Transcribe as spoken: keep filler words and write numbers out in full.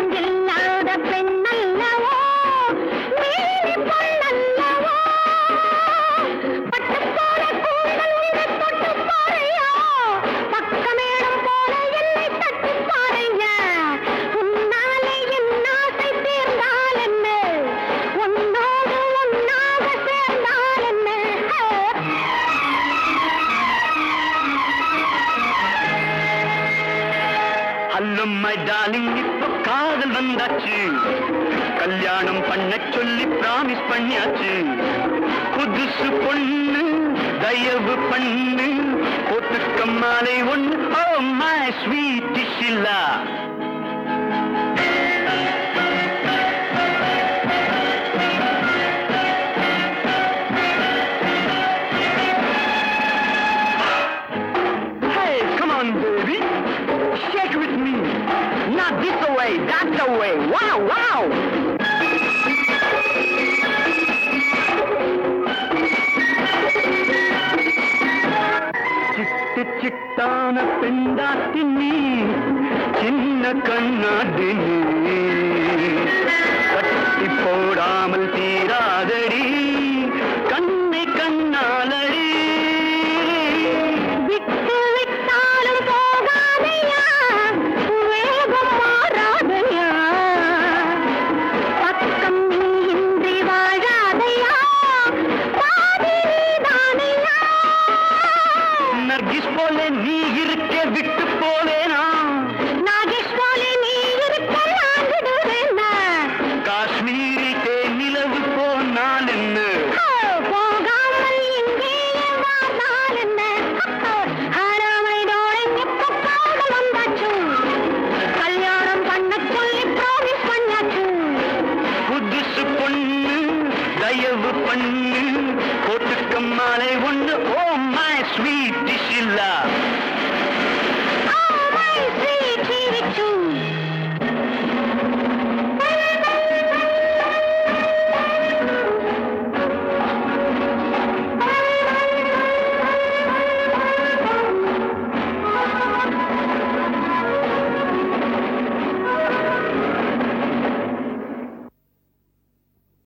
My darling, இப்போ காதல் வந்தாச்சு கல்யாணம் பண்ண சொல்லி பிராமிஸ் பண்ணியாச்சு புதுசு பொண்ணு தயவு பண்ணு போட்டுக்க மாலை ஒண்ணு ஓ மை ஸ்வீட் ஷில்லா Hey, come on baby, shake with me. Not this way, that's the way. Wow, wow! சிட்டு சிட்டான பெண்டாட்டி நீ சின்ன கண்ணாடி நீ